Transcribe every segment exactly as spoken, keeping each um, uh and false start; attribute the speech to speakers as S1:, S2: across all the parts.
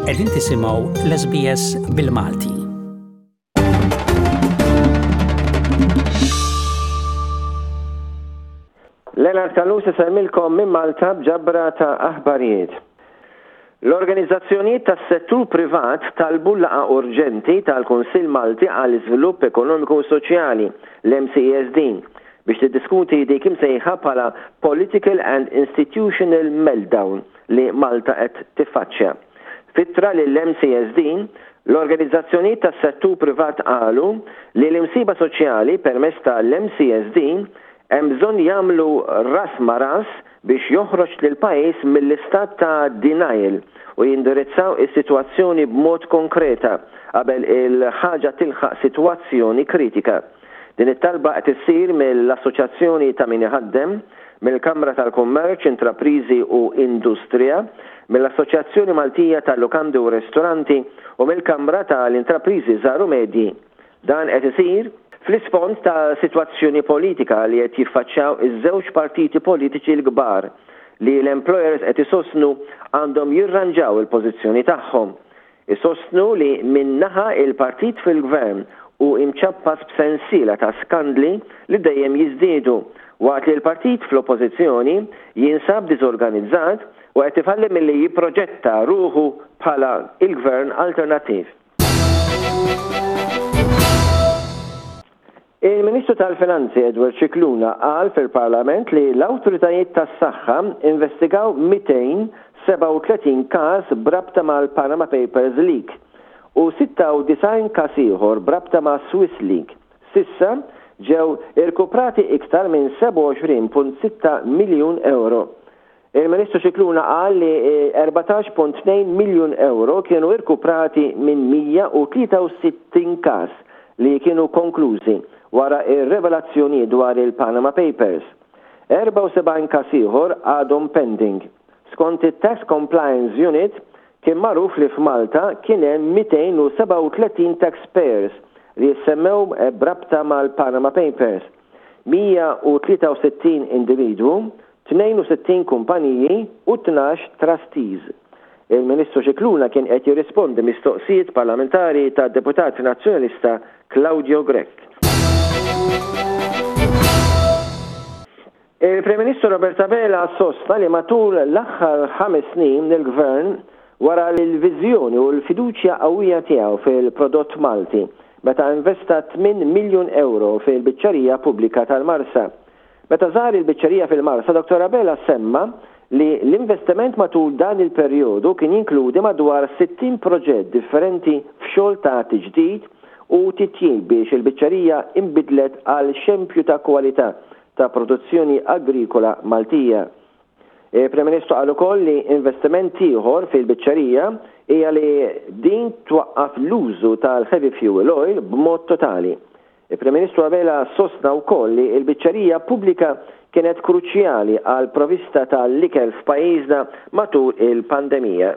S1: Qegħdin tisimgħu l-S B S bil-Malti.
S2: Lennart Calusi semmilkom minn Malta b'ġabra ta' aħbarijiet. L-organizzazzjonijiet tas-settur privat talbu laqa urġenti tal-Kunsill Malti għall iżvilupp Ekonomiku u Soċjali, l-M C E S D, biex tiddiskuti dik imsejħa bħala Political and Institutional Meltdown li Malta qed tiffaċċja. Fittra lill-M C E S D, l-organizzazzjonijiet tas-settur privat qalu li l-imsiba soċjali permezz tal-M C E S D hemm bżonn jagħmlu ras ma' ras biex joħroġ lil pajjiż mill-istat ta' denial u jindirizzaw is-sitwazzjoni b'mod konkreta qabel il-ħaġa tilħaq sitwazzjoni kritika. Din it-talba qed issir mill-Assoċjazzjoni ta' min iħaddem, mill-Kamra tal-Kummerċ, Intrapriżi u Industrija, mill-Assoċjazzjoni Maltija tal-Lukandi u Ristoranti u mill-Kamra tal-Intrapriżi Żgħar u Medji. Dan qed isir fl-ispont ta' sitwazzjoni politika li qed jiffaċċjaw iż-żewġ partiti politiċi l-kbar li l-employers qed isostnu għandhom jirranġaw il-pożizzjoni tagħhom. Isostnu li minnaħa il-partit fil-gvern u imċappas b'sensiela ta' skandli li dejjem jiżdiedu waqt li l-partit fl-oppożizzjoni jinsab diżorganizzat u qed ifalli milli jipproġetta ruħu bħala il-gvern alternattiv. Il-Ministru tal-Finanzi Edward Cicluna qal fil-Parlament li l-awtoritajiet tas-saħħa investigaw mitejn seba' u tletin każ brabta mal-Panama Papers leak u sitta u design każ ieħor brabta ma' Swiss leak. Sissa ġew irkuprati iktar minn seba' u għoxrin punt sitta miljun euro. Il-Ministru Cicluna qal li erbatax punt tnejn miljun euro kienu irkuprati minn mija u tlieta u sittin każ li kienu konklużi wara ir-revelazzjoni dwar il-Panama Papers. erba' u sebgħin każ ieħor għadhom pending. Skont it-Tax Compliance Unit kien magħruf li f'Malta kien hemm mitejn u seba' u tletin taxpayers li jissemmew brabta mal-Panama Papers. mija u tlieta u sittin individwu, tnejn u sittin kumpaniji u tnax trustees. Il-Ministru Cicluna kien qed jirrispondi mistoqsijiet parlamentari tad-Deputat Nazzjonalista Claudio Grech. Il-Prim Ministru Roberta Vela sostna li matul l-aħħar ħames snin lill-Gvern wara l-viżjoni u l-fiduċja qawwija tiegħu fil-prodott Malti meta investa tmien miljun euro fil-biċċerija pubblika tal-Marsa. Meta żar il-biċċerija fil-Marsa, Doktor Vela semma li l-investiment matul dan il-perjodu kien jinkludi madwar sittin proġett differenti f'xogħol ta' tiġdid u titjib biex il-biċċerija imbidlet għal xempju ta' kwalità ta' produzzjoni agrikola Maltija. Il-Prim Ministru qal ukoll li investiment ieħor fil-biċċerija hija li din twaqqaf l-użu tal-heavy fuel oil b'mod totali. Il-Prim Ministru Vela sostna wkoll li l-biċċerija pubblika kienet kruċjali għal provista tal-ikel f'pajjiżna matul il-pandemija.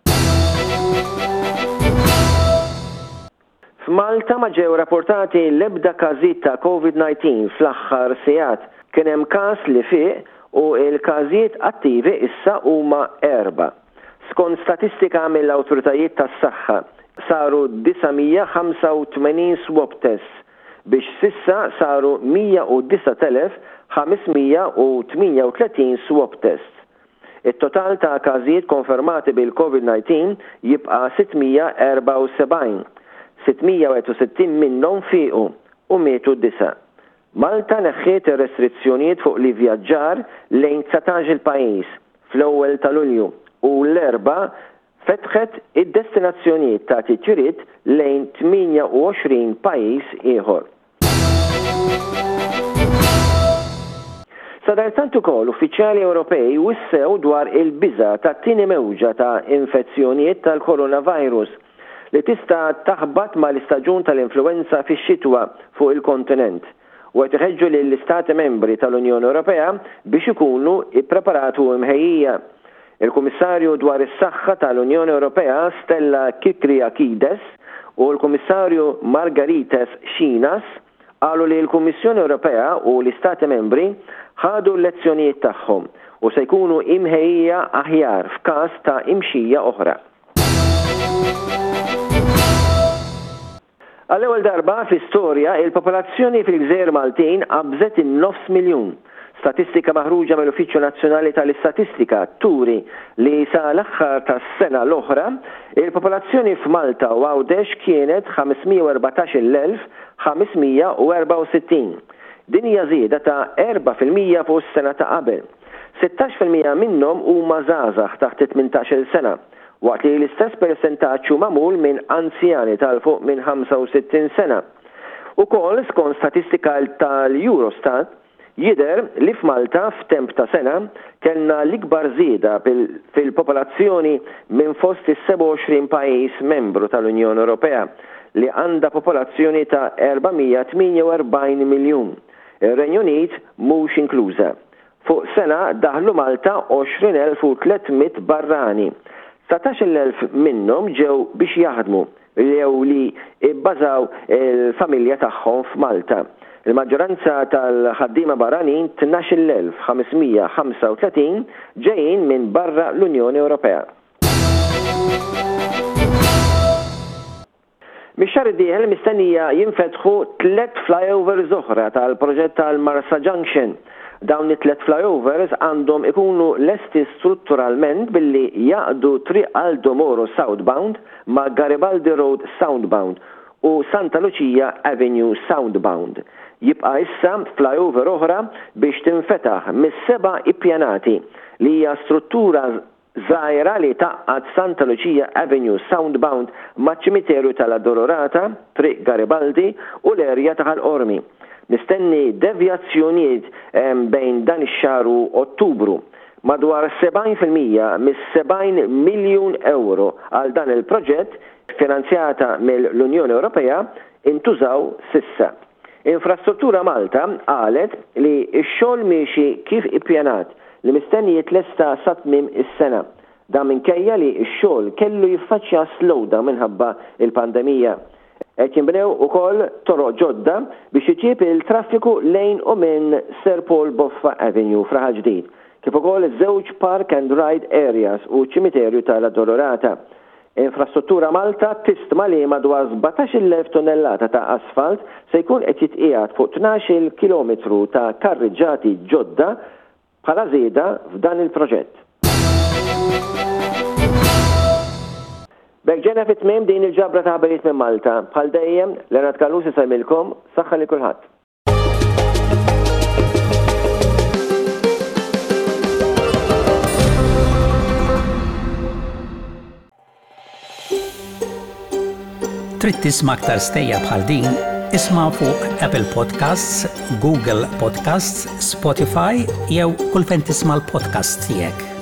S2: F'Malta ma ġew rapportati l-ebda każijiet ta' COVID nineteen fl-aħħar sigħat. Kien hemm każ li fih u l-każijiet attivi issa huma erba'. Skont statistika mill-awtoritajiet tas-saħħa saru disa'mija ħamsa u tmenin swab tests biex sissa saru mija u disa' telef ħamismija u tminja u tletin swab tests. Il-total ta' każijiet konfermati bil-COVID nineteen jibqa' sittmija erba' u sebgħin. sittmija u sittin minnhom fiequ u mietu disa'. Malta neħħiet ir-restrizzjonijiet fuq li vjaġġar lejn tsatax il-pajjiż fl-ewwel ta' Lulju u l-erba' fetħet id-destinazzjonijiet ta' titjiriet lejn tminja u għoxrin pajjiż ieħor. Sadartant ukoll uffiċjali Ewropej wissew dwar il-biża' tat-tieni mewġa ta' infezzjonijiet tal-coronavirus li tista' taħbad mal-istaġun tal-influenza fix-xitwa fuq il-kontinent u qed iħeġġu lill-Istati Membri tal-Unjoni Ewropea biex ikunu ippreparati u mħejjija. Il-Kummissarju dwar is-Saħħa tal-Unjoni Ewropea Stella Kyriakides u l-Kummissarju Margaritis Schinas qalu li l-Kummissjoni Ewropea u l-Istati Membri ħadu l-lezzjonijiet tagħhom u se jkunu imħejjija aħjar f'każ ta' imxija oħra. Għall-ewwel darba fl-istorja il-popolazzjoni fil-Gżejjer Maltin qabżet in-nofs miljun. Statistika maħruġa mill-Uffiċċju Nazzjonali tal-Istatistika turi li sa l-aħħar tas-sena l-oħra il-popolazzjoni f'Malta u Għawdex kienet ħamesmija u erbatax-il elf ħamesmija u erba' u sittin. Din hija żieda ta' erba' fil-mija fuq is-sena ta' qabel. sittax fil-mija minnhom huma żgħażagħ taħt tmintax-il sena, waqt li l-istess persentaġġ hu magħmul minn anzjani tal-fuq minn ħamsa u sittin sena. Ukoll skont statistika tal-Eurostat jidher li f'Malta f'temp ta' sena kellna l-ikbar żieda fil-popolazzjoni minn fost is-seba' u għoxrin pajjiż membru tal-Unjoni Ewropea li għandha popolazzjoni ta' erba'mija tminja u erbgħin miljun. Ir-Renju Unit mhux inkluża. Fuq sena daħlu Malta għoxrin elf u tlietmiet barrani. satax-il elf minnhom ġew biex jaħdmu jew li bbażaw il-familja tagħhom f'Malta. Il-maġġoranza tal-ħaddiema barranin tnax-il elf ħamesmija ħamsa u tletin ġejjin minn barra l-Unjoni Ewropea. Mix-xahar id-dieħel mistennija jinfetħu tliet flyovers oħra tal-proġett tal-Marsa Junction. Dawn it-tlet flyovers għandhom ikunu lesti strutturalment billi jaqdu triq Aldo Moro Southbound ma' Garibaldi Road Southbound u Santa Lucia Avenue Southbound. Jibqa' issa flyover oħra biex tinfetaħ mis-seba' ippjanati li hija struttura żgħira li taqqad Santa Lucia Avenue Southbound maċ-ċimiterju tal-Addolorata, triq Garibaldi u l-erja ta' Ormi. Nistenni devjazzjonijiet bejn dan ix-xahar u Ottubru. Madwar sebgħin fil-mija mis-sebgħin miljun euro għal dan il-proġett finanzjata mill-Unjoni Ewropea intużaw sissa. Infrastruttura Malta qalet li x-xogħol miexi kif ippjanat li mistenni jitlesta sa tmiem is-sena. Dan minkejja li x-xogħol kellu jiffaċċja slowdown minħabba il-pandemija. Qed jinbnew ukoll toroq ġodda biex iġib il-traffiku lejn u minn Sir Paul Boffa Avenue f'Raħal Ġdid, kif ukoll iż-żewġ park and ride areas u ċimiterju tal-Addolorata. Infrastruttura Malta tistma li madwar sebgħatax-il elf tonnellata ta' asfalt se jkun qed jitqiegħed fuq tnax-il kilometru ta' karriġġati ġodda bħala żieda f'dan il-proġett. Bekġena fit-tmiem din il-ġabra ta' ħabarijiet minn Malta. Bħal dejjem, Lennart Kallusi semilkom, saħħa li kulħadd.
S1: Trid tisma' aktar stejja bħal din, isma' fuq Apple Podcasts, Google Podcasts, Spotify jew kull fejn tisma' l-podcast tiegħek.